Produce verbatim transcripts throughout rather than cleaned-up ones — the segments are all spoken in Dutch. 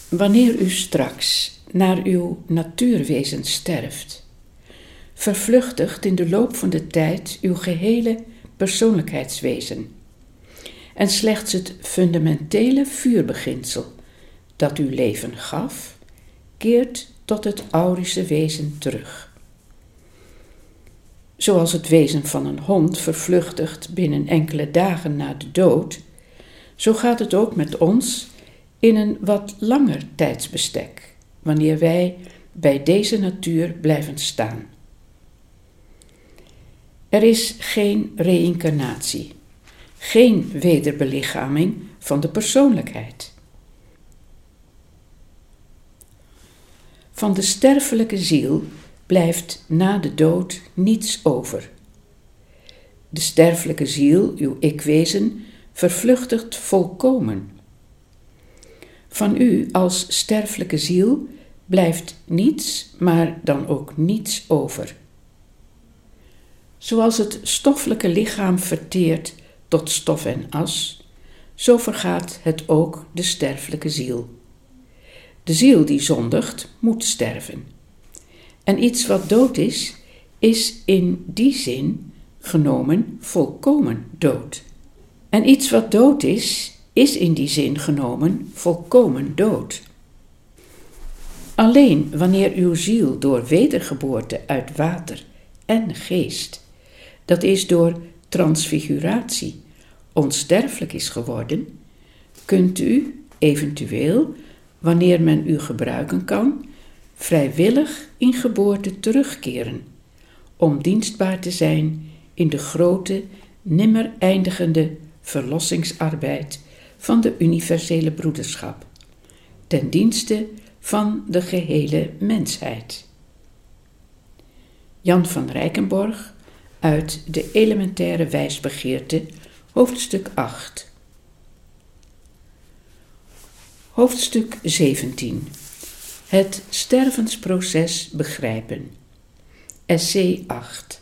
Wanneer u straks naar uw natuurwezen sterft, vervluchtigt in de loop van de tijd uw gehele persoonlijkheidswezen en slechts het fundamentele vuurbeginsel dat uw leven gaf, keert tot het aurische wezen terug. Zoals het wezen van een hond vervluchtigt binnen enkele dagen na de dood, zo gaat het ook met ons in een wat langer tijdsbestek, wanneer wij bij deze natuur blijven staan. Er is geen reïncarnatie, geen wederbelichaming van de persoonlijkheid. Van de sterfelijke ziel blijft na de dood niets over. De sterfelijke ziel, uw ikwezen, vervluchtigt volkomen. Van u als sterfelijke ziel blijft niets, maar dan ook niets over. Zoals het stoffelijke lichaam verteert tot stof en as, zo vergaat het ook de sterfelijke ziel. De ziel die zondigt, moet sterven. En iets wat dood is, is in die zin genomen volkomen dood. En iets wat dood is, is in die zin genomen volkomen dood. Alleen wanneer uw ziel door wedergeboorte uit water en geest, dat is door transfiguratie, onsterfelijk is geworden, kunt u eventueel, wanneer men u gebruiken kan, vrijwillig in geboorte terugkeren, om dienstbaar te zijn in de grote, nimmer eindigende verlossingsarbeid van de universele broederschap, ten dienste van de gehele mensheid. Jan van Rijkenborgh uit De Elementaire Wijsbegeerte, hoofdstuk acht. Hoofdstuk zeventien. Het stervensproces begrijpen. Essay acht.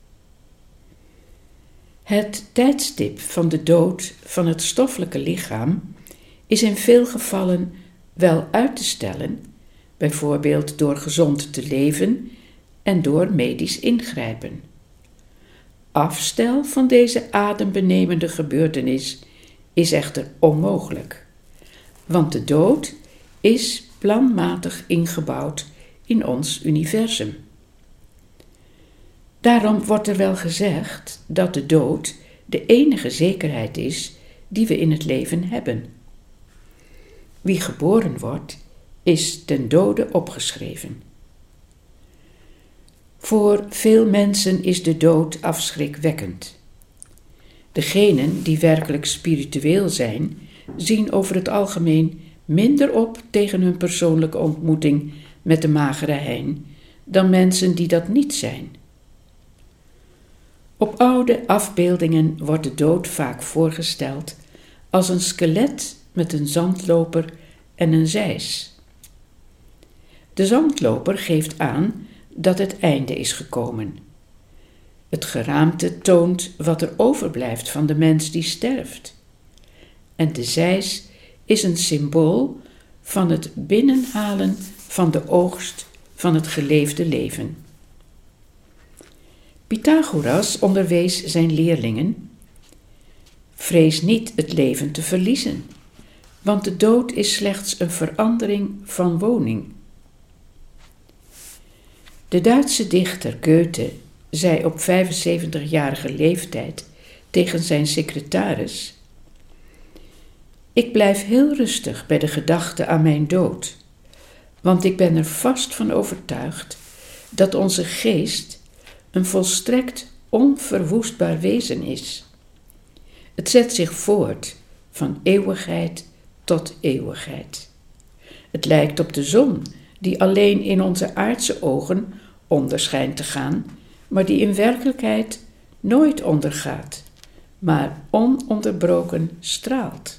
Het tijdstip van de dood van het stoffelijke lichaam is in veel gevallen wel uit te stellen, bijvoorbeeld door gezond te leven en door medisch ingrijpen. Afstel van deze adembenemende gebeurtenis is echter onmogelijk, want de dood is planmatig ingebouwd in ons universum. Daarom wordt er wel gezegd dat de dood de enige zekerheid is die we in het leven hebben. Wie geboren wordt, is ten dode opgeschreven. Voor veel mensen is de dood afschrikwekkend. Degenen die werkelijk spiritueel zijn, zien over het algemeen minder op tegen hun persoonlijke ontmoeting met de magere hein dan mensen die dat niet zijn. Op oude afbeeldingen wordt de dood vaak voorgesteld als een skelet met een zandloper en een zeis. De zandloper geeft aan dat het einde is gekomen. Het geraamte toont wat er overblijft van de mens die sterft. En de zeis is een symbool van het binnenhalen van de oogst van het geleefde leven. Pythagoras onderwees zijn leerlingen: vrees niet het leven te verliezen, want de dood is slechts een verandering van woning. De Duitse dichter Goethe zei op vijfenzeventigjarige leeftijd tegen zijn secretaris: ik blijf heel rustig bij de gedachte aan mijn dood, want ik ben er vast van overtuigd dat onze geest een volstrekt onverwoestbaar wezen is. Het zet zich voort van eeuwigheid tot eeuwigheid. Het lijkt op de zon, die alleen in onze aardse ogen onder schijnt te gaan, maar die in werkelijkheid nooit ondergaat, maar ononderbroken straalt.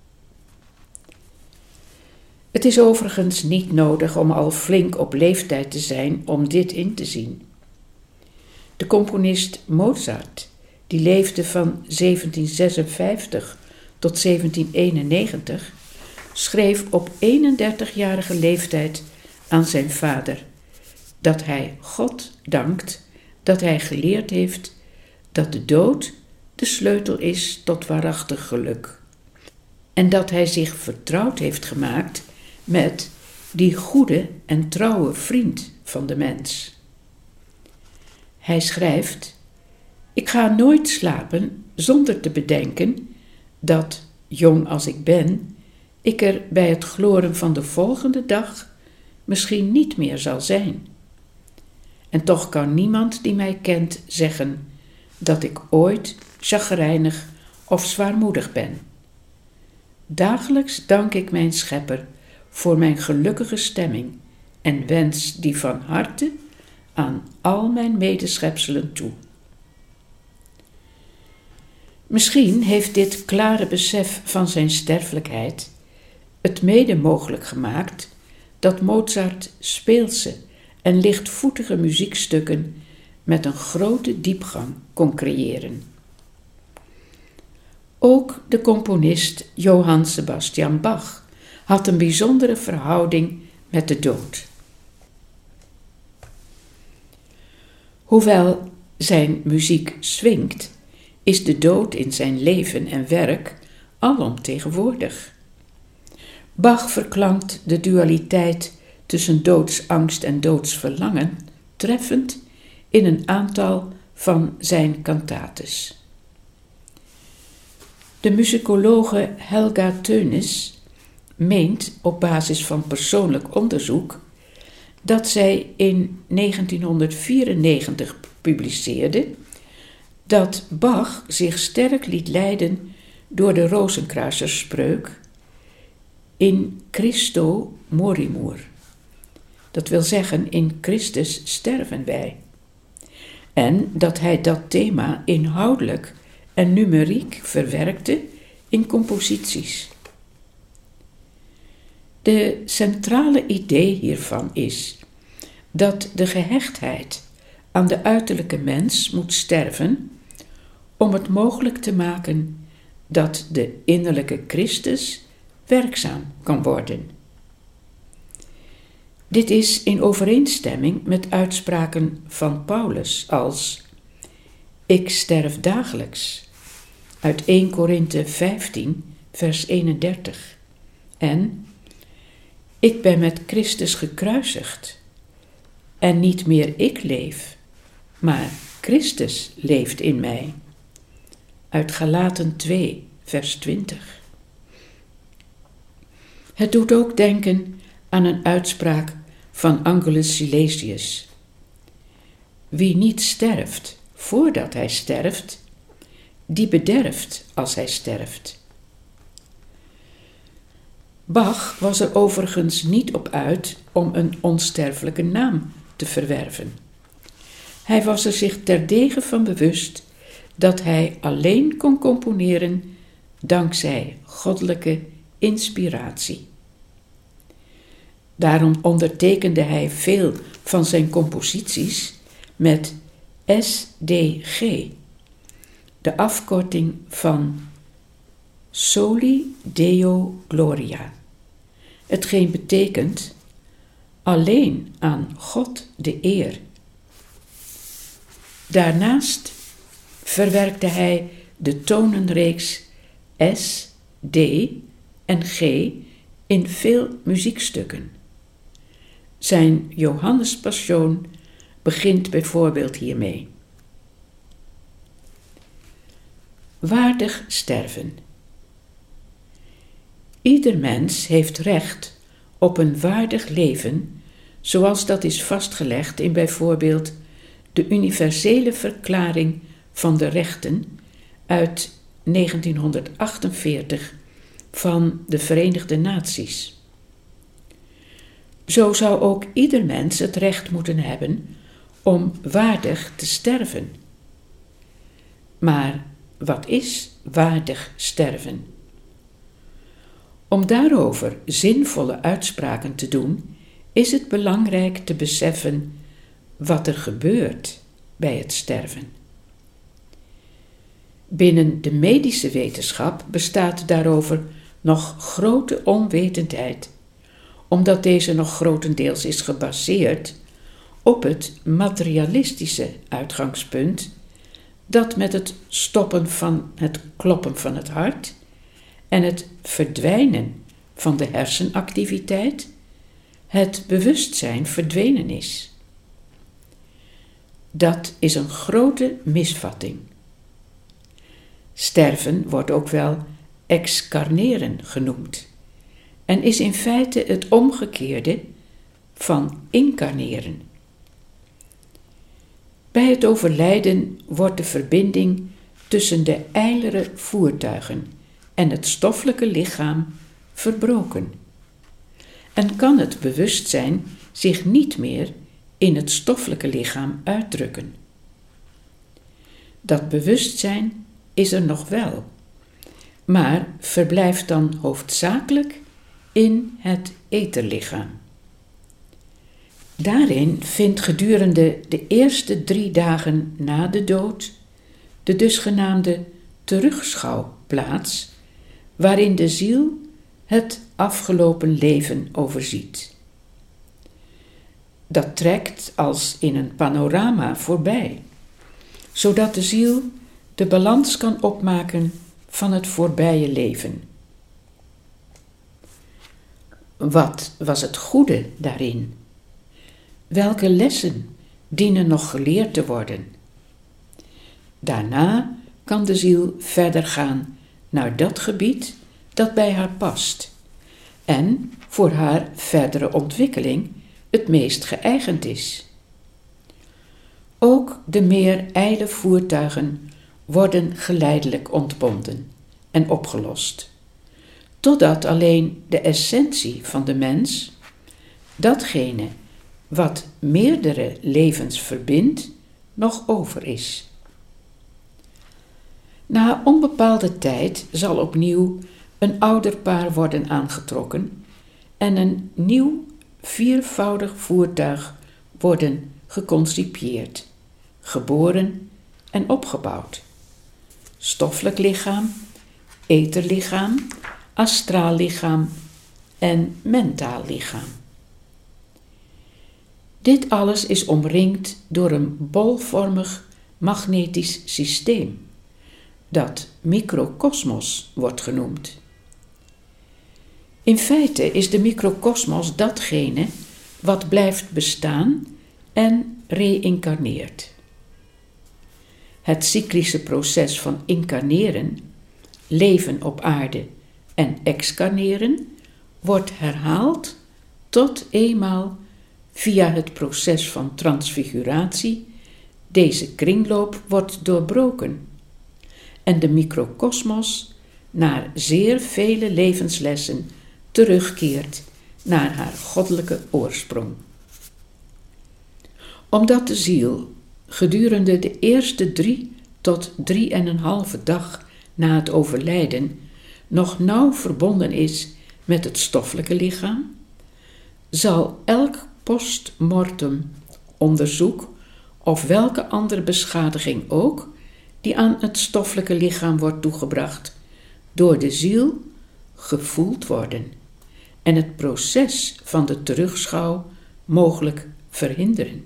Het is overigens niet nodig om al flink op leeftijd te zijn om dit in te zien. De componist Mozart, die leefde van zeventien zesenvijftig tot zeventien eenennegentig, schreef op eenendertigjarige leeftijd aan zijn vader dat hij God dankt dat hij geleerd heeft dat de dood de sleutel is tot waarachtig geluk en dat hij zich vertrouwd heeft gemaakt met die goede en trouwe vriend van de mens. Hij schrijft: ik ga nooit slapen zonder te bedenken dat, jong als ik ben, ik er bij het gloren van de volgende dag misschien niet meer zal zijn. En toch kan niemand die mij kent zeggen dat ik ooit chagrijnig of zwaarmoedig ben. Dagelijks dank ik mijn Schepper voor mijn gelukkige stemming en wens die van harte aan al mijn medeschepselen toe. Misschien heeft dit klare besef van zijn sterfelijkheid het mede mogelijk gemaakt dat Mozart speelse en lichtvoetige muziekstukken met een grote diepgang kon creëren. Ook de componist Johann Sebastian Bach had een bijzondere verhouding met de dood. Hoewel zijn muziek swingt, is de dood in zijn leven en werk alomtegenwoordig. Bach verklankt de dualiteit tussen doodsangst en doodsverlangen treffend in een aantal van zijn cantates. De muzikologe Helga Teunis meent op basis van persoonlijk onderzoek dat zij in negentienhonderdvierennegentig publiceerde dat Bach zich sterk liet leiden door de Rozenkruiserspreuk in Christo morimur. Dat wil zeggen, in Christus sterven wij. En dat hij dat thema inhoudelijk en numeriek verwerkte in composities. De centrale idee hiervan is dat de gehechtheid aan de uiterlijke mens moet sterven om het mogelijk te maken dat de innerlijke Christus werkzaam kan worden. Dit is in overeenstemming met uitspraken van Paulus als: ik sterf dagelijks, uit eerste Korinthe vijftien, vers eenendertig, en ik ben met Christus gekruisigd, en niet meer ik leef, maar Christus leeft in mij, uit Galaten twee, vers twintig. Het doet ook denken aan een uitspraak van Angelus Silesius: wie niet sterft voordat hij sterft, die bederft als hij sterft. Bach was er overigens niet op uit om een onsterfelijke naam te verwerven. Hij was er zich terdege van bewust dat hij alleen kon componeren dankzij goddelijke inspiratie. Daarom ondertekende hij veel van zijn composities met S D G, de afkorting van Soli Deo Gloria, hetgeen betekent alleen aan God de eer. Daarnaast verwerkte hij de tonenreeks S, D en G in veel muziekstukken. Zijn Johannespassion begint bijvoorbeeld hiermee. Waardig sterven. Ieder mens heeft recht op een waardig leven, zoals dat is vastgelegd in bijvoorbeeld de Universele Verklaring van de Rechten uit negentienhonderdachtenveertig van de Verenigde Naties. Zo zou ook ieder mens het recht moeten hebben om waardig te sterven. Maar wat is waardig sterven? Om daarover zinvolle uitspraken te doen, is het belangrijk te beseffen wat er gebeurt bij het sterven. Binnen de medische wetenschap bestaat daarover nog grote onwetendheid, omdat deze nog grotendeels is gebaseerd op het materialistische uitgangspunt dat met het stoppen van het kloppen van het hart en het verdwijnen van de hersenactiviteit het bewustzijn verdwenen is. Dat is een grote misvatting. Sterven wordt ook wel excarneren genoemd en is in feite het omgekeerde van incarneren. Bij het overlijden wordt de verbinding tussen de ijlere voertuigen en het stoffelijke lichaam verbroken en kan het bewustzijn zich niet meer in het stoffelijke lichaam uitdrukken. Dat bewustzijn is er nog wel, maar verblijft dan hoofdzakelijk in het etherlichaam. Daarin vindt gedurende de eerste drie dagen na de dood de dusgenaamde terugschouw plaats, waarin de ziel het afgelopen leven overziet. Dat trekt als in een panorama voorbij, zodat de ziel de balans kan opmaken van het voorbije leven. Wat was het goede daarin? Welke lessen dienen nog geleerd te worden? Daarna kan de ziel verder gaan naar dat gebied dat bij haar past en voor haar verdere ontwikkeling het meest geëigend is. Ook de meer ijle voertuigen worden geleidelijk ontbonden en opgelost, totdat alleen de essentie van de mens, datgene wat meerdere levens verbindt, nog over is. Na onbepaalde tijd zal opnieuw een ouderpaar worden aangetrokken en een nieuw viervoudig voertuig worden geconcipieerd, geboren en opgebouwd. Stoffelijk lichaam, etherlichaam, astraal lichaam en mentaal lichaam. Dit alles is omringd door een bolvormig magnetisch systeem, dat microkosmos wordt genoemd. In feite is de microkosmos datgene wat blijft bestaan en reïncarneert. Het cyclische proces van incarneren, leven op aarde en excarneren wordt herhaald tot eenmaal via het proces van transfiguratie deze kringloop wordt doorbroken en de microkosmos na zeer vele levenslessen terugkeert naar haar goddelijke oorsprong. Omdat de ziel gedurende de eerste drie tot drie en een halve dag na het overlijden nog nauw verbonden is met het stoffelijke lichaam, zal elk postmortem onderzoek of welke andere beschadiging ook die aan het stoffelijke lichaam wordt toegebracht, door de ziel gevoeld worden en het proces van de terugschouw mogelijk verhinderen.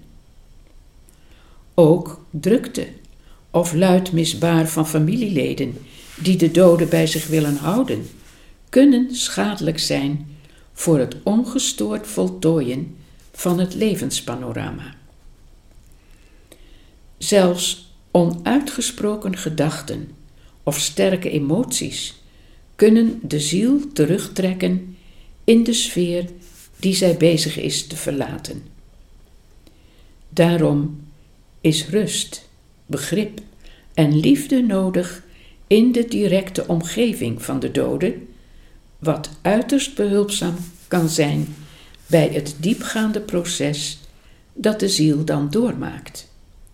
Ook drukte of luid misbaar van familieleden die de dode bij zich willen houden, kunnen schadelijk zijn voor het ongestoord voltooien van het levenspanorama. Zelfs onuitgesproken gedachten of sterke emoties kunnen de ziel terugtrekken in de sfeer die zij bezig is te verlaten. Daarom is rust, begrip en liefde nodig in de directe omgeving van de dode, wat uiterst behulpzaam kan zijn bij het diepgaande proces dat de ziel dan doormaakt.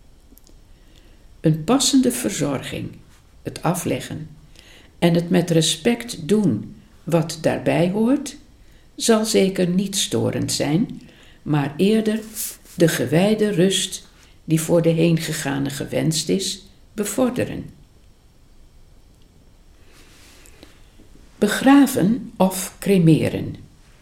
Een passende verzorging, het afleggen en het met respect doen wat daarbij hoort, zal zeker niet storend zijn, maar eerder de gewijde rust die voor de heengegane gewenst is, bevorderen. Begraven of cremeren.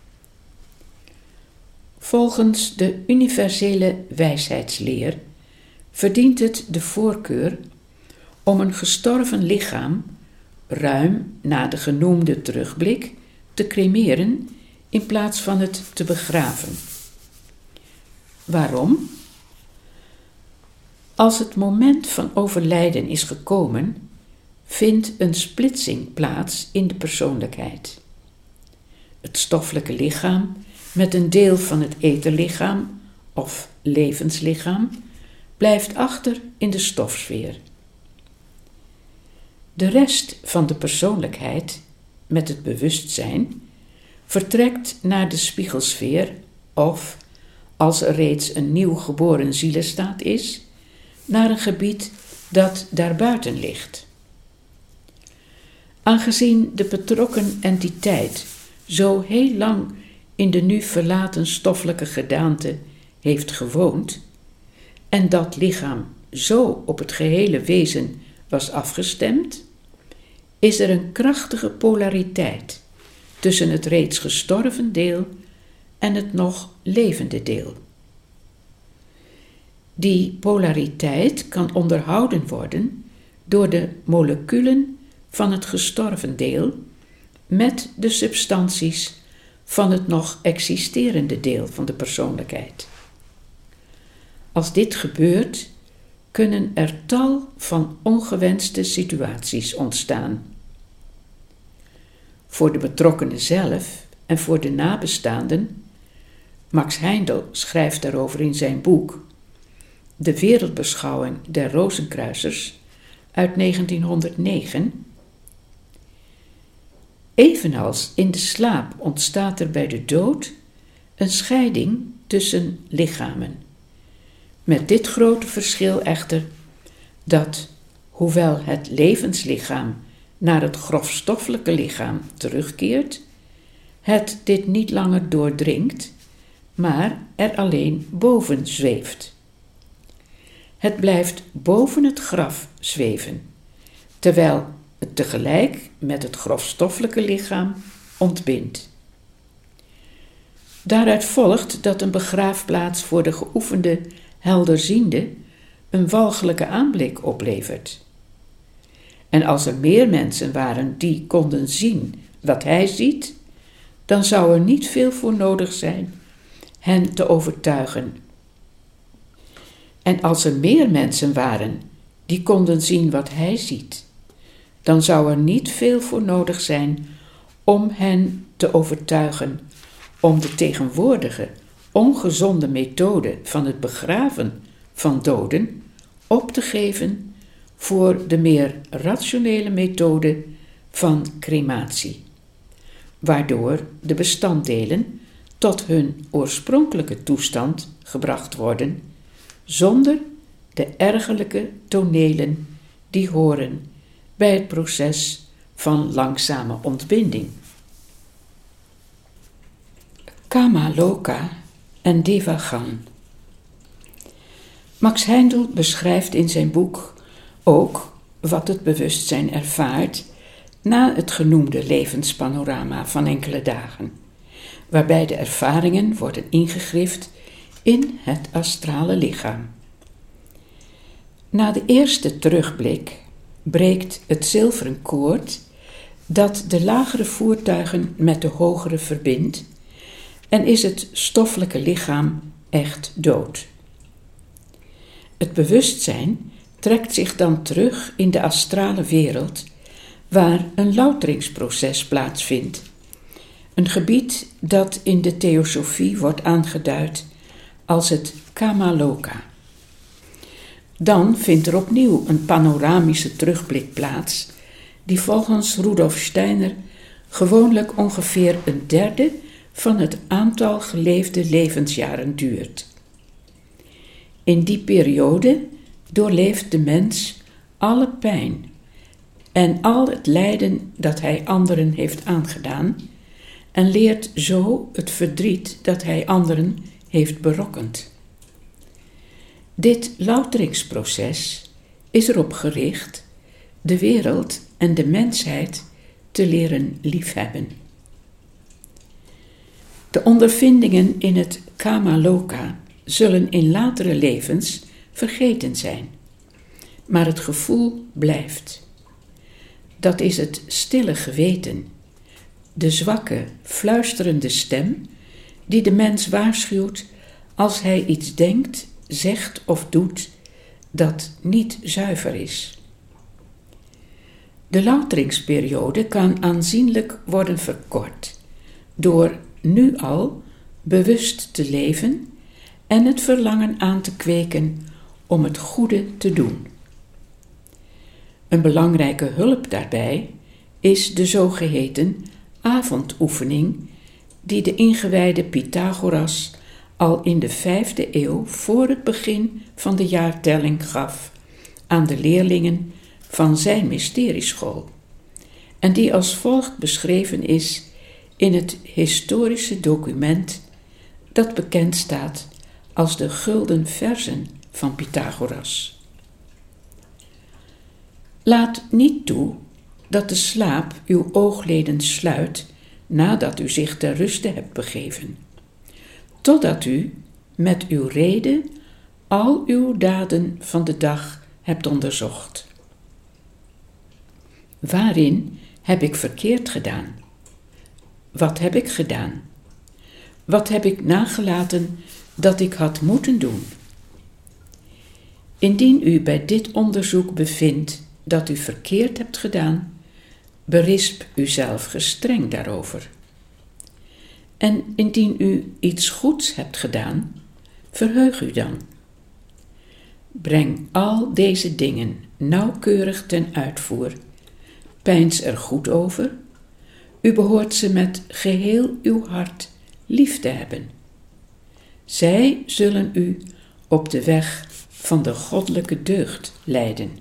Volgens de universele wijsheidsleer verdient het de voorkeur om een gestorven lichaam ruim na de genoemde terugblik te cremeren in plaats van het te begraven. Waarom? Als het moment van overlijden is gekomen, vindt een splitsing plaats in de persoonlijkheid. Het stoffelijke lichaam met een deel van het etherlichaam of levenslichaam blijft achter in de stofsfeer. De rest van de persoonlijkheid, met het bewustzijn, vertrekt naar de spiegelsfeer of, als er reeds een nieuw geboren zielenstaat is, naar een gebied dat daarbuiten ligt. Aangezien de betrokken entiteit zo heel lang in de nu verlaten stoffelijke gedaante heeft gewoond en dat lichaam zo op het gehele wezen was afgestemd, is er een krachtige polariteit tussen het reeds gestorven deel en het nog levende deel. Die polariteit kan onderhouden worden door de moleculen van het gestorven deel met de substanties van het nog existerende deel van de persoonlijkheid. Als dit gebeurt, kunnen er tal van ongewenste situaties ontstaan. Voor de betrokkenen zelf en voor de nabestaanden, Max Heindel schrijft daarover in zijn boek De wereldbeschouwing der Rozenkruisers uit negentienhonderdnegen. Evenals in de slaap ontstaat er bij de dood een scheiding tussen lichamen. Met dit grote verschil echter, dat, hoewel het levenslichaam naar het grofstoffelijke lichaam terugkeert, het dit niet langer doordringt, maar er alleen boven zweeft. Het blijft boven het graf zweven, terwijl het tegelijk met het grofstoffelijke lichaam ontbindt. Daaruit volgt dat een begraafplaats voor de geoefende helderziende een walgelijke aanblik oplevert. En als er meer mensen waren die konden zien wat hij ziet, dan zou er niet veel voor nodig zijn hen te overtuigen. En als er meer mensen waren die konden zien wat hij ziet, dan zou er niet veel voor nodig zijn om hen te overtuigen om de tegenwoordige ongezonde methode van het begraven van doden op te geven voor de meer rationele methode van crematie, waardoor de bestanddelen tot hun oorspronkelijke toestand gebracht worden, zonder de ergerlijke tonelen die horen bij het proces van langzame ontbinding. Kamaloka en Devagan. Max Heindel beschrijft in zijn boek ook wat het bewustzijn ervaart na het genoemde levenspanorama van enkele dagen, waarbij de ervaringen worden ingegrift in het astrale lichaam. Na de eerste terugblik breekt het zilveren koord dat de lagere voertuigen met de hogere verbindt en is het stoffelijke lichaam echt dood. Het bewustzijn trekt zich dan terug in de astrale wereld, waar een louteringsproces plaatsvindt. Een gebied dat in de theosofie wordt aangeduid als het Kamaloka. Dan vindt er opnieuw een panoramische terugblik plaats, die volgens Rudolf Steiner gewoonlijk ongeveer een derde van het aantal geleefde levensjaren duurt. In die periode doorleeft de mens alle pijn en al het lijden dat hij anderen heeft aangedaan en leert zo het verdriet dat hij anderen heeft berokkend. Dit louteringsproces is erop gericht de wereld en de mensheid te leren liefhebben. De ondervindingen in het Kamaloka zullen in latere levens vergeten zijn, maar het gevoel blijft. Dat is het stille geweten, de zwakke, fluisterende stem die de mens waarschuwt als hij iets denkt, zegt of doet dat niet zuiver is. De louteringsperiode kan aanzienlijk worden verkort door nu al bewust te leven en het verlangen aan te kweken om het goede te doen. Een belangrijke hulp daarbij is de zogeheten avondoefening die de ingewijde Pythagoras al in de vijfde eeuw voor het begin van de jaartelling gaf aan de leerlingen van zijn mysterieschool en die als volgt beschreven is in het historische document dat bekend staat als de Gulden Verzen van Pythagoras. Laat niet toe dat de slaap uw oogleden sluit nadat u zich ter ruste hebt begeven, totdat u met uw reden al uw daden van de dag hebt onderzocht. Waarin heb ik verkeerd gedaan? Wat heb ik gedaan? Wat heb ik nagelaten dat ik had moeten doen? Indien u bij dit onderzoek bevindt dat u verkeerd hebt gedaan, berisp uzelf gestreng daarover. En indien u iets goeds hebt gedaan, verheug u dan. Breng al deze dingen nauwkeurig ten uitvoer, peins er goed over. U behoort ze met geheel uw hart lief te hebben. Zij zullen u op de weg van de goddelijke deugd leiden.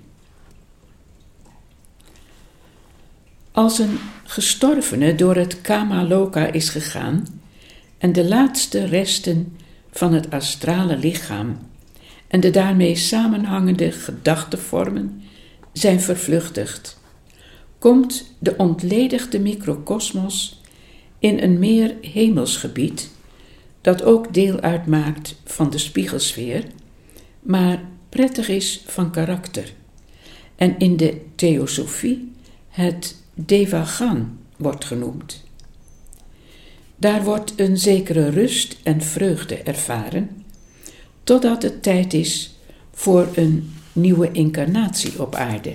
Als een gestorvene door het Kamaloka is gegaan en de laatste resten van het astrale lichaam en de daarmee samenhangende gedachtevormen zijn vervluchtigd, komt de ontledigde microkosmos in een meer hemels gebied, dat ook deel uitmaakt van de spiegelsfeer, maar prettig is van karakter en in de theosofie het Devagan wordt genoemd. Daar wordt een zekere rust en vreugde ervaren, totdat het tijd is voor een nieuwe incarnatie op aarde.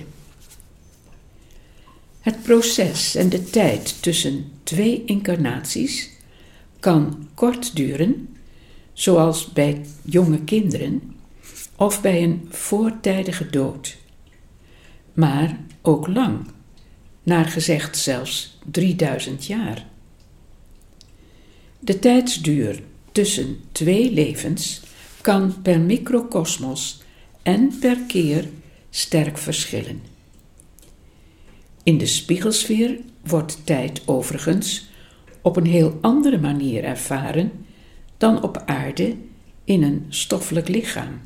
Het proces en de tijd tussen twee incarnaties kan kort duren, zoals bij jonge kinderen, of bij een voortijdige dood, maar ook lang, naar gezegd zelfs drieduizend jaar. De tijdsduur tussen twee levens kan per microkosmos en per keer sterk verschillen. In de spiegelsfeer wordt tijd overigens op een heel andere manier ervaren dan op aarde in een stoffelijk lichaam.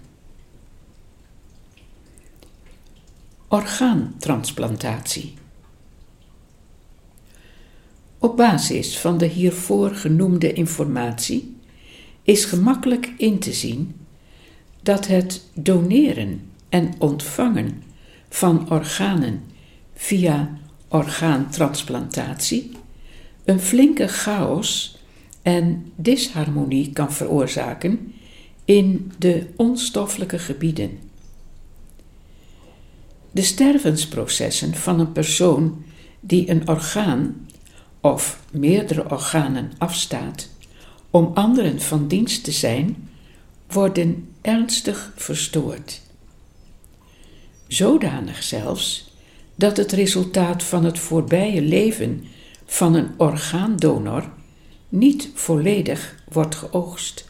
Orgaantransplantatie. Op basis van de hiervoor genoemde informatie is gemakkelijk in te zien dat het doneren en ontvangen van organen via orgaantransplantatie een flinke chaos en disharmonie kan veroorzaken in de onstoffelijke gebieden. De stervensprocessen van een persoon die een orgaan of meerdere organen afstaat om anderen van dienst te zijn, worden ernstig verstoord. Zodanig zelfs dat het resultaat van het voorbije leven van een orgaandonor niet volledig wordt geoogst.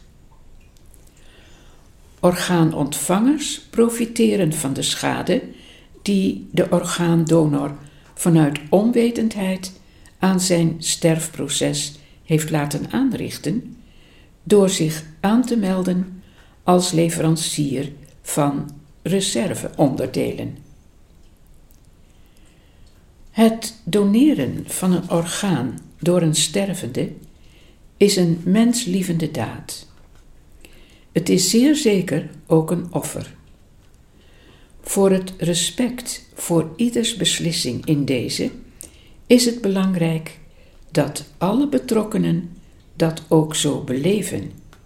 Orgaanontvangers profiteren van de schade die de orgaandonor vanuit onwetendheid aan zijn sterfproces heeft laten aanrichten door zich aan te melden als leverancier van reserveonderdelen. Het doneren van een orgaan door een stervende is een menslievende daad. Het is zeer zeker ook een offer. Voor het respect voor ieders beslissing in deze is het belangrijk dat alle betrokkenen dat ook zo beleven.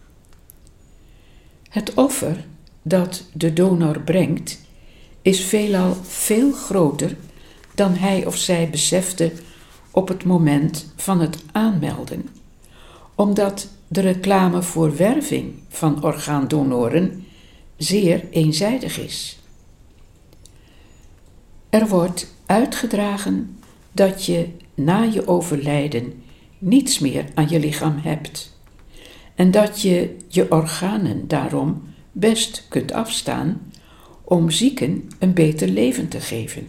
Het offer dat de donor brengt is veelal veel groter dan hij of zij besefte op het moment van het aanmelden, omdat de reclame voor werving van orgaandonoren zeer eenzijdig is. Er wordt uitgedragen dat je na je overlijden niets meer aan je lichaam hebt en dat je je organen daarom best kunt afstaan om zieken een beter leven te geven.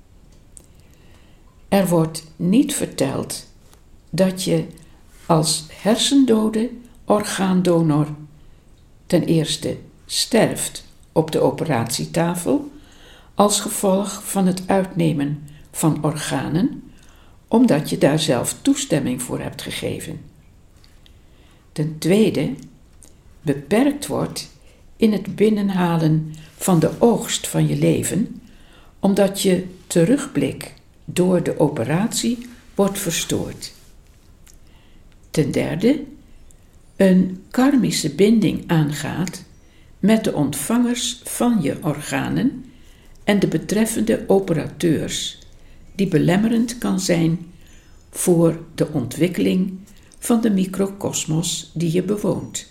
Er wordt niet verteld dat je als hersendode orgaandonor ten eerste sterft op de operatietafel als gevolg van het uitnemen van organen, omdat je daar zelf toestemming voor hebt gegeven. Ten tweede beperkt wordt in het binnenhalen van de oogst van je leven, omdat je terugblik door de operatie wordt verstoord. Ten derde, een karmische binding aangaat met de ontvangers van je organen en de betreffende operateurs, die belemmerend kan zijn voor de ontwikkeling van de microkosmos die je bewoont.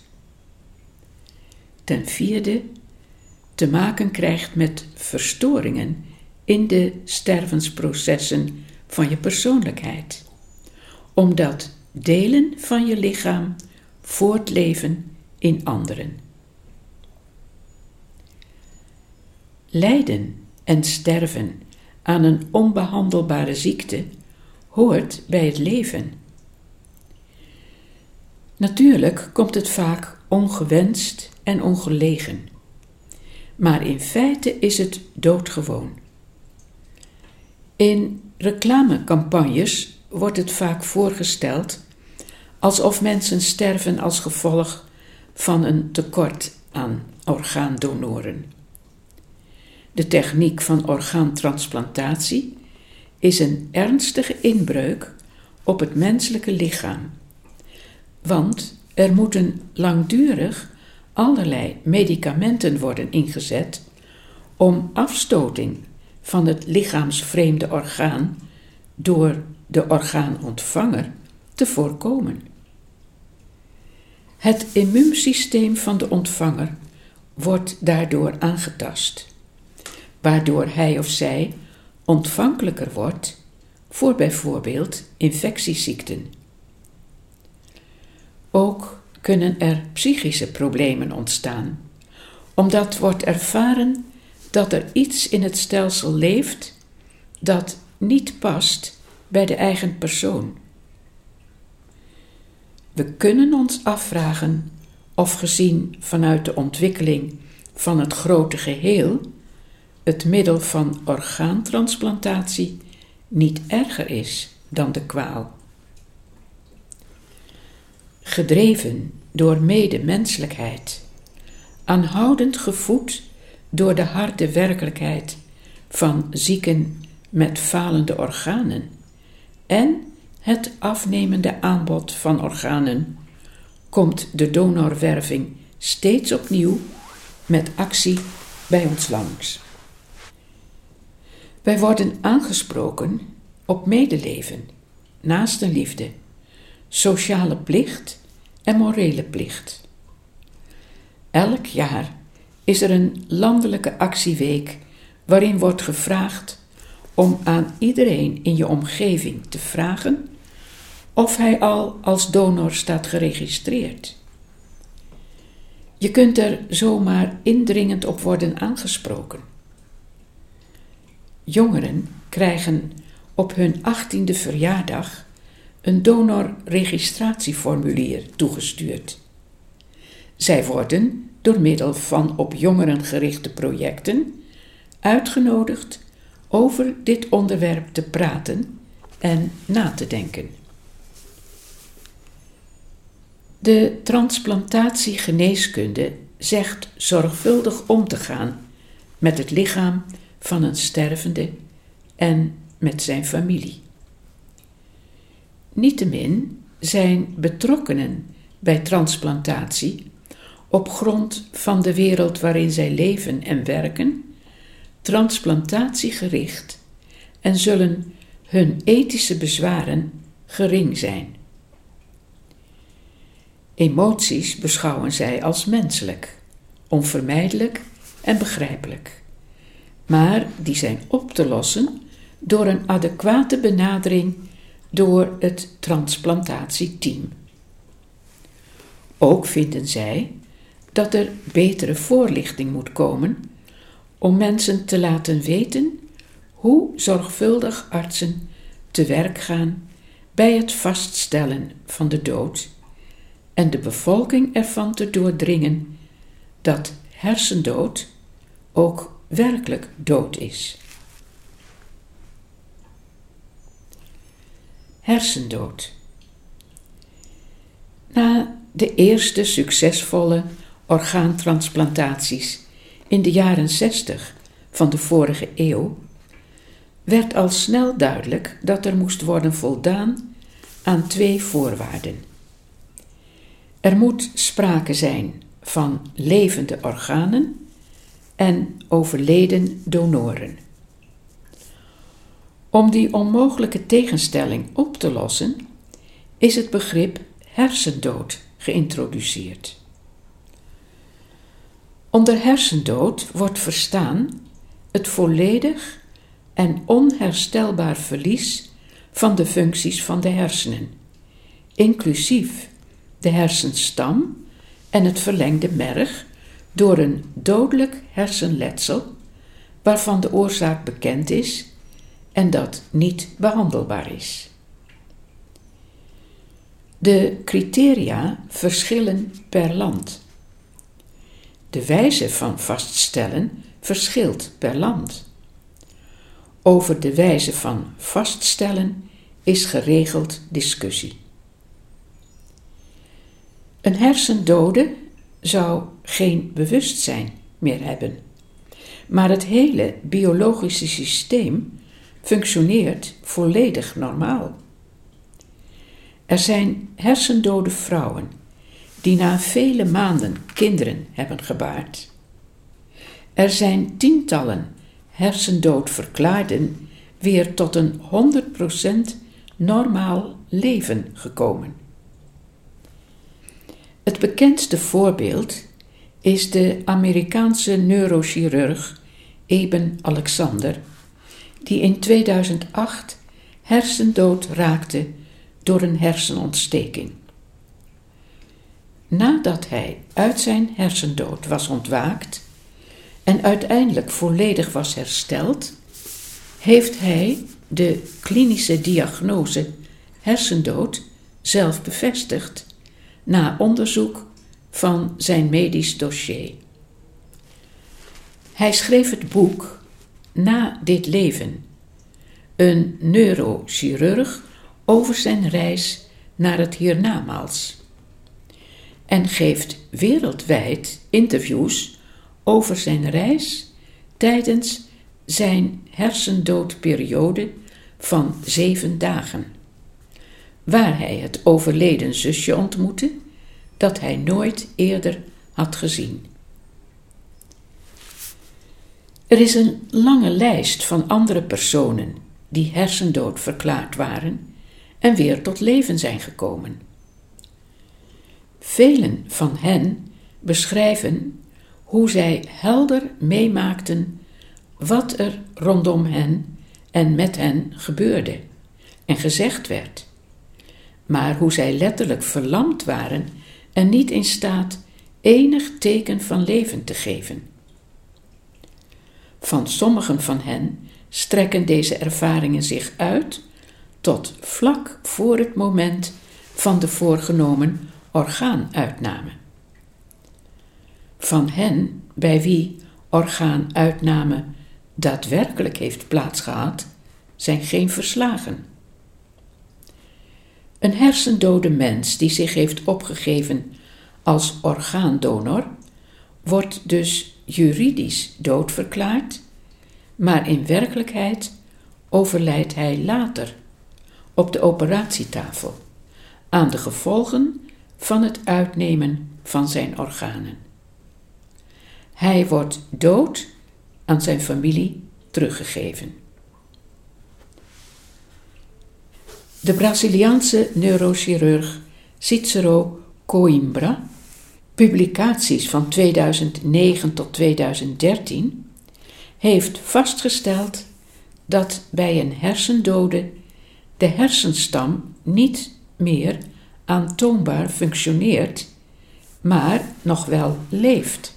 Ten vierde, te maken krijgt met verstoringen in de stervensprocessen van je persoonlijkheid, omdat delen van je lichaam voortleven in anderen. Lijden en sterven aan een onbehandelbare ziekte hoort bij het leven. Natuurlijk komt het vaak ongewenst en ongelegen, maar in feite is het doodgewoon. In reclamecampagnes wordt het vaak voorgesteld alsof mensen sterven als gevolg van een tekort aan orgaandonoren. De techniek van orgaantransplantatie is een ernstige inbreuk op het menselijke lichaam, want er moeten langdurig allerlei medicamenten worden ingezet om afstoting van het lichaamsvreemde orgaan door de orgaanontvanger te voorkomen. Het immuunsysteem van de ontvanger wordt daardoor aangetast, waardoor hij of zij ontvankelijker wordt voor bijvoorbeeld infectieziekten. Ook kunnen er psychische problemen ontstaan, omdat wordt ervaren dat er iets in het stelsel leeft dat niet past bij de eigen persoon. We kunnen ons afvragen of gezien vanuit de ontwikkeling van het grote geheel het middel van orgaantransplantatie niet erger is dan de kwaal. Gedreven door medemenselijkheid, aanhoudend gevoed door de harde werkelijkheid van zieken met falende organen en het afnemende aanbod van organen, komt de donorwerving steeds opnieuw met actie bij ons langs. Wij worden aangesproken op medeleven, naastenliefde, sociale plicht en morele plicht. Elk jaar is er een landelijke actieweek waarin wordt gevraagd om aan iedereen in je omgeving te vragen of hij al als donor staat geregistreerd. Je kunt er zomaar indringend op worden aangesproken. Jongeren krijgen op hun achttiende verjaardag een donorregistratieformulier toegestuurd. Zij worden door middel van op jongeren gerichte projecten uitgenodigd over dit onderwerp te praten en na te denken. De transplantatiegeneeskunde zegt zorgvuldig om te gaan met het lichaam van een stervende en met zijn familie. Niettemin zijn betrokkenen bij transplantatie op grond van de wereld waarin zij leven en werken transplantatiegericht en zullen hun ethische bezwaren gering zijn. Emoties beschouwen zij als menselijk, onvermijdelijk en begrijpelijk, maar die zijn op te lossen door een adequate benadering door het transplantatieteam. Ook vinden zij dat er betere voorlichting moet komen om mensen te laten weten hoe zorgvuldig artsen te werk gaan bij het vaststellen van de dood en de bevolking ervan te doordringen dat hersendood ook werkelijk dood is. Hersendood. Na de eerste succesvolle orgaantransplantaties in de jaren zestig van de vorige eeuw werd al snel duidelijk dat er moest worden voldaan aan twee voorwaarden. Er moet sprake zijn van levende organen en overleden donoren. Om die onmogelijke tegenstelling op te lossen, is het begrip hersendood geïntroduceerd. Onder hersendood wordt verstaan het volledig en onherstelbaar verlies van de functies van de hersenen, inclusief de hersenstam en het verlengde merg, door een dodelijk hersenletsel waarvan de oorzaak bekend is en dat niet behandelbaar is. De criteria verschillen per land. De wijze van vaststellen verschilt per land. Over de wijze van vaststellen is geregeld discussie. Een hersendode zou geen bewustzijn meer hebben, maar het hele biologische systeem functioneert volledig normaal. Er zijn hersendode vrouwen die na vele maanden kinderen hebben gebaard. Er zijn tientallen hersendood verklaarden weer tot een honderd procent normaal leven gekomen. Het bekendste voorbeeld is de Amerikaanse neurochirurg Eben Alexander, die in tweeduizend acht hersendood raakte door een hersenontsteking. Nadat hij uit zijn hersendood was ontwaakt en uiteindelijk volledig was hersteld, heeft hij de klinische diagnose hersendood zelf bevestigd na onderzoek van zijn medisch dossier. Hij schreef het boek Na dit leven, een neurochirurg over zijn reis naar het hiernamaals, en geeft wereldwijd interviews over zijn reis tijdens zijn hersendoodperiode van zeven dagen, waar hij het overleden zusje ontmoette dat hij nooit eerder had gezien. Er is een lange lijst van andere personen die hersendood verklaard waren en weer tot leven zijn gekomen. Velen van hen beschrijven hoe zij helder meemaakten wat er rondom hen en met hen gebeurde en gezegd werd, maar hoe zij letterlijk verlamd waren en niet in staat enig teken van leven te geven. Van sommigen van hen strekken deze ervaringen zich uit tot vlak voor het moment van de voorgenomen orgaanuitname. Van hen bij wie orgaanuitname daadwerkelijk heeft plaatsgehad, zijn geen verslagen. Een hersendode mens die zich heeft opgegeven als orgaandonor, wordt dus juridisch dood verklaard, maar in werkelijkheid overlijdt hij later op de operatietafel aan de gevolgen van het uitnemen van zijn organen. Hij wordt dood aan zijn familie teruggegeven. De Braziliaanse neurochirurg Cícero Coimbra, publicaties van tweeduizend negen tot tweeduizend dertien, heeft vastgesteld dat bij een hersendode de hersenstam niet meer aantoonbaar functioneert, maar nog wel leeft.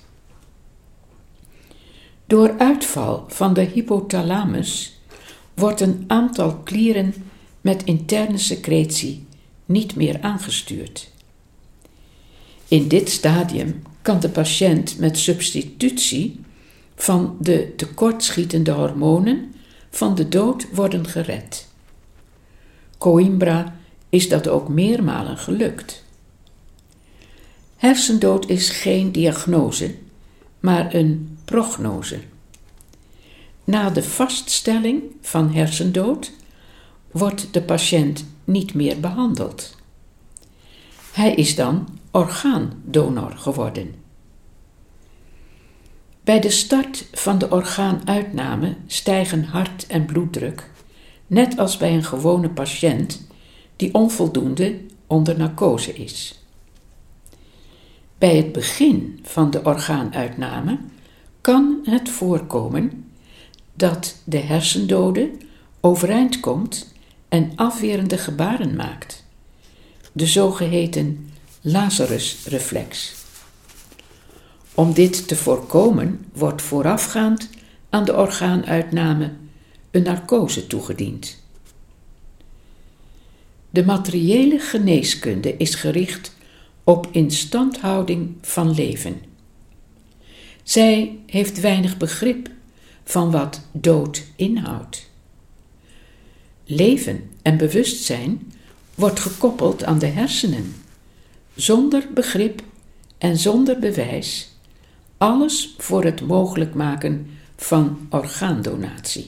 Door uitval van de hypothalamus wordt een aantal klieren met interne secretie niet meer aangestuurd. In dit stadium kan de patiënt met substitutie van de tekortschietende hormonen van de dood worden gered. Coimbra is dat ook meermalen gelukt. Hersendood is geen diagnose, maar een prognose. Na de vaststelling van hersendood wordt de patiënt niet meer behandeld. Hij is dan orgaandonor geworden. Bij de start van de orgaanuitname stijgen hart- en bloeddruk, net als bij een gewone patiënt die onvoldoende onder narcose is. Bij het begin van de orgaanuitname kan het voorkomen dat de hersendode overeind komt en afwerende gebaren maakt, de zogeheten Lazarus-reflex. Om dit te voorkomen wordt voorafgaand aan de orgaanuitname een narcose toegediend. De materiële geneeskunde is gericht op instandhouding van leven. Zij heeft weinig begrip van wat dood inhoudt. Leven en bewustzijn wordt gekoppeld aan de hersenen, zonder begrip en zonder bewijs, alles voor het mogelijk maken van orgaandonatie.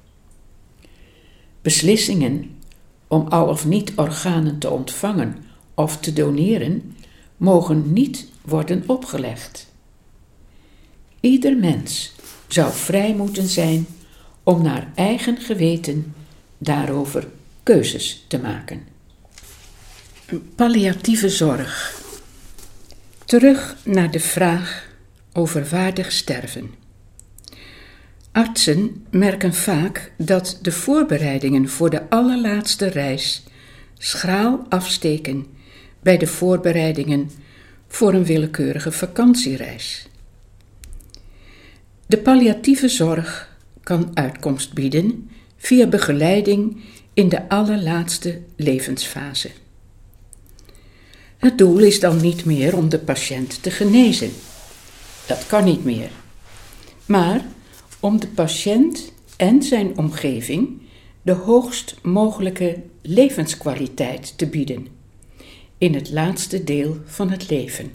Beslissingen om al of niet organen te ontvangen of te doneren mogen niet worden opgelegd. Ieder mens zou vrij moeten zijn om naar eigen geweten daarover keuzes te maken. Palliatieve zorg. Terug naar de vraag over waardig sterven. Artsen merken vaak dat de voorbereidingen voor de allerlaatste reis schraal afsteken bij de voorbereidingen voor een willekeurige vakantiereis. De palliatieve zorg kan uitkomst bieden via begeleiding in de allerlaatste levensfase. Het doel is dan niet meer om de patiënt te genezen. Dat kan niet meer. Maar om de patiënt en zijn omgeving de hoogst mogelijke levenskwaliteit te bieden in het laatste deel van het leven.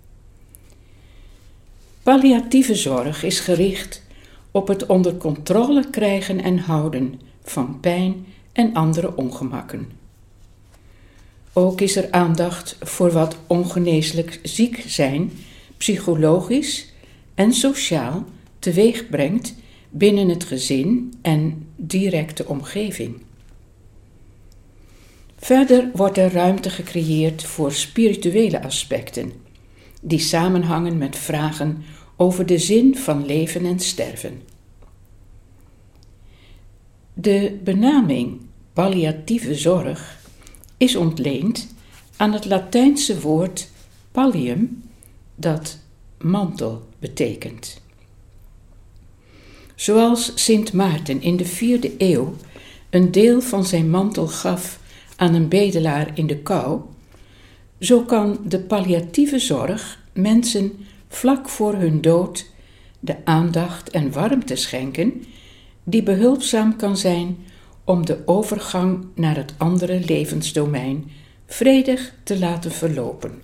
Palliatieve zorg is gericht op het onder controle krijgen en houden van pijn en andere ongemakken. Ook is er aandacht voor wat ongeneeslijk ziek zijn, psychologisch en sociaal teweeg brengt binnen het gezin en directe omgeving. Verder wordt er ruimte gecreëerd voor spirituele aspecten, die samenhangen met vragen over de zin van leven en sterven. De benaming palliatieve zorg is ontleend aan het Latijnse woord pallium, dat mantel betekent. Zoals Sint Maarten in de vierde eeuw een deel van zijn mantel gaf aan een bedelaar in de kou, zo kan de palliatieve zorg mensen vlak voor hun dood de aandacht en warmte schenken die behulpzaam kan zijn om de overgang naar het andere levensdomein vredig te laten verlopen.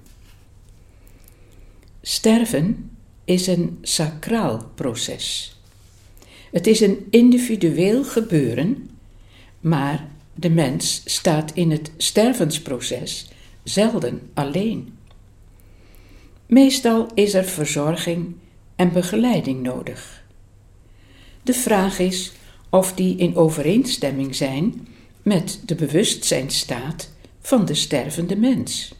Sterven is een sacraal proces. Het is een individueel gebeuren, maar de mens staat in het stervensproces zelden alleen. Meestal is er verzorging en begeleiding nodig. De vraag is of die in overeenstemming zijn met de bewustzijnsstaat van de stervende mens.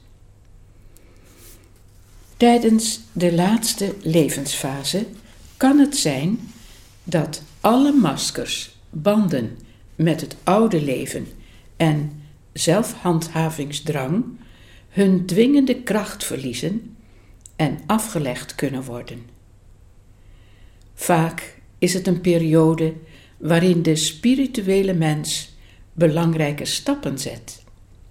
Tijdens de laatste levensfase kan het zijn dat alle maskers, banden met het oude leven en zelfhandhavingsdrang hun dwingende kracht verliezen en afgelegd kunnen worden. Vaak is het een periode waarin de spirituele mens belangrijke stappen zet.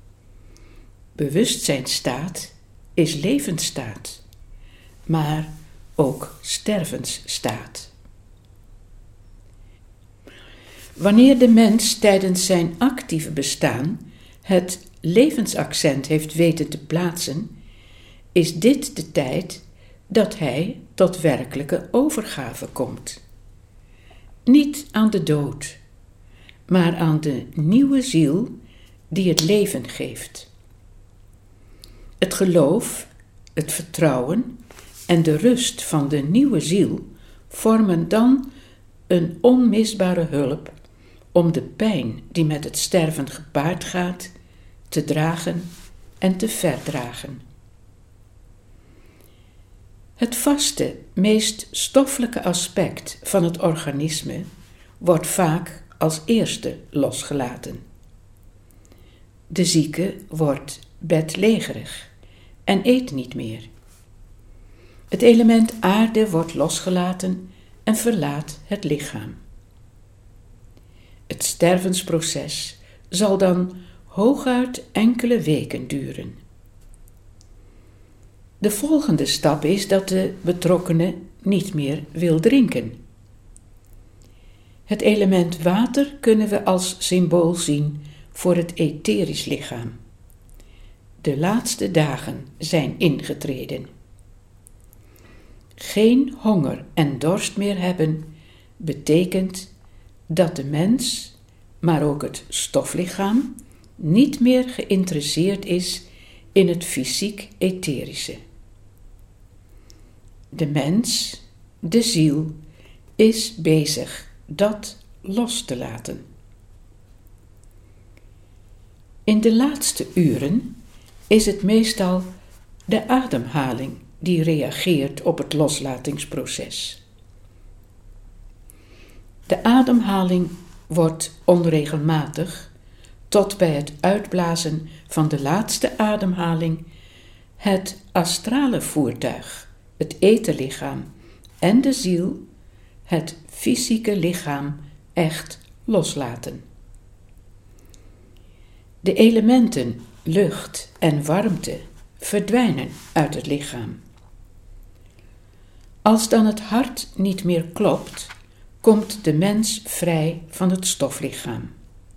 Bewustzijnsstaat is levensstaat, maar ook stervensstaat. Wanneer de mens tijdens zijn actieve bestaan het levensaccent heeft weten te plaatsen, is dit de tijd dat hij tot werkelijke overgave komt. Niet aan de dood, maar aan de nieuwe ziel die het leven geeft. Het geloof, het vertrouwen en de rust van de nieuwe ziel vormen dan een onmisbare hulp om de pijn die met het sterven gepaard gaat te dragen en te verdragen. Het vaste, meest stoffelijke aspect van het organisme wordt vaak als eerste losgelaten. De zieke wordt bedlegerig en eet niet meer. Het element aarde wordt losgelaten en verlaat het lichaam. Het stervensproces zal dan hooguit enkele weken duren. De volgende stap is dat de betrokkene niet meer wil drinken. Het element water kunnen we als symbool zien voor het etherisch lichaam. De laatste dagen zijn ingetreden. Geen honger en dorst meer hebben betekent dat de mens, maar ook het stoflichaam, niet meer geïnteresseerd is in het fysiek-etherische. De mens, de ziel, is bezig dat los te laten. In de laatste uren is het meestal de ademhaling die reageert op het loslatingsproces. De ademhaling wordt onregelmatig tot bij het uitblazen van de laatste ademhaling het astrale voertuig, het etherlichaam en de ziel, het fysieke lichaam, echt loslaten. De elementen lucht en warmte verdwijnen uit het lichaam. Als dan het hart niet meer klopt, komt de mens vrij van het stoflichaam.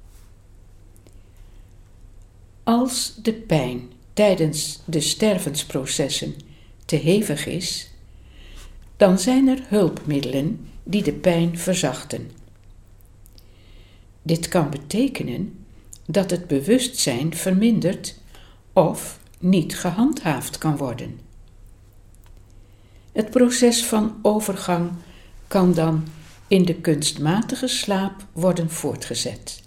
Als de pijn tijdens de stervensprocessen te hevig is, dan zijn er hulpmiddelen die de pijn verzachten. Dit kan betekenen dat het bewustzijn vermindert of niet gehandhaafd kan worden. Het proces van overgang kan dan in de kunstmatige slaap worden voortgezet.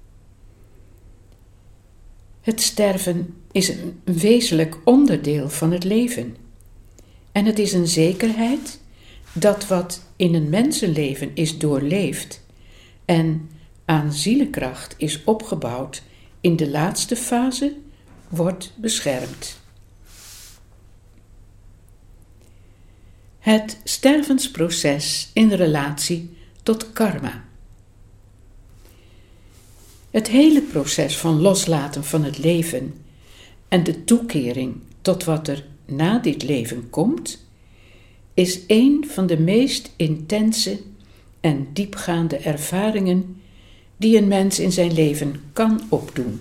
Het sterven is een wezenlijk onderdeel van het leven en het is een zekerheid dat wat in een mensenleven is doorleefd en aan zielekracht is opgebouwd in de laatste fase, wordt beschermd. Het stervensproces in relatie tot karma. Het hele proces van loslaten van het leven en de toekering tot wat er na dit leven komt, is een van de meest intense en diepgaande ervaringen die een mens in zijn leven kan opdoen.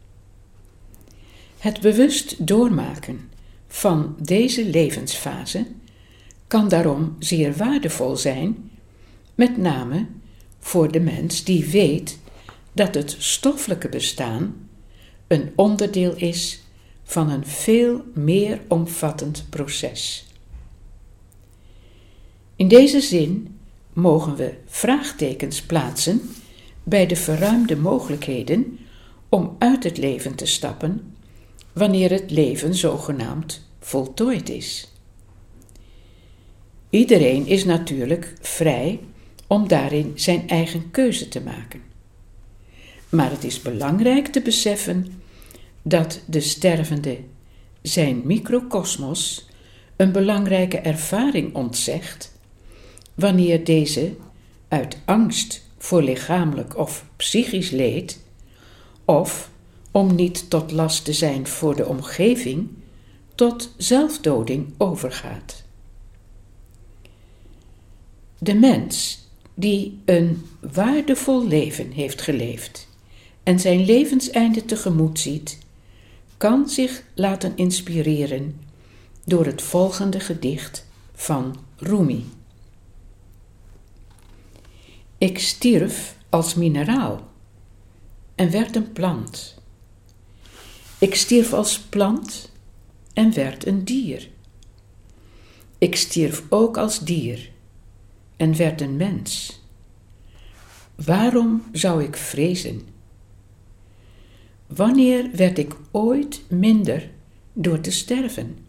Het bewust doormaken van deze levensfase kan daarom zeer waardevol zijn, met name voor de mens die weet dat het stoffelijke bestaan een onderdeel is van een veel meer omvattend proces. In deze zin mogen we vraagtekens plaatsen bij de verruimde mogelijkheden om uit het leven te stappen wanneer het leven zogenaamd voltooid is. Iedereen is natuurlijk vrij om daarin zijn eigen keuze te maken. Maar het is belangrijk te beseffen dat de stervende zijn microkosmos een belangrijke ervaring ontzegt wanneer deze uit angst voor lichamelijk of psychisch leed of om niet tot last te zijn voor de omgeving tot zelfdoding overgaat. De mens die een waardevol leven heeft geleefd en zijn levenseinde tegemoet ziet, kan zich laten inspireren door het volgende gedicht van Rumi. Ik stierf als mineraal en werd een plant. Ik stierf als plant en werd een dier. Ik stierf ook als dier en werd een mens. Waarom zou ik vrezen? Wanneer werd ik ooit minder door te sterven?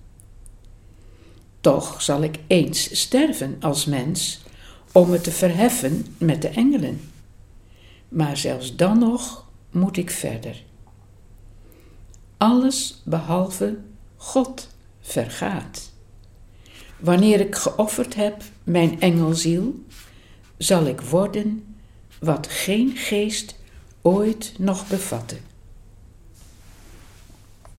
Toch zal ik eens sterven als mens om me te verheffen met de engelen. Maar zelfs dan nog moet ik verder. Alles behalve God vergaat. Wanneer ik geofferd heb mijn engelziel, zal ik worden wat geen geest ooit nog bevatte.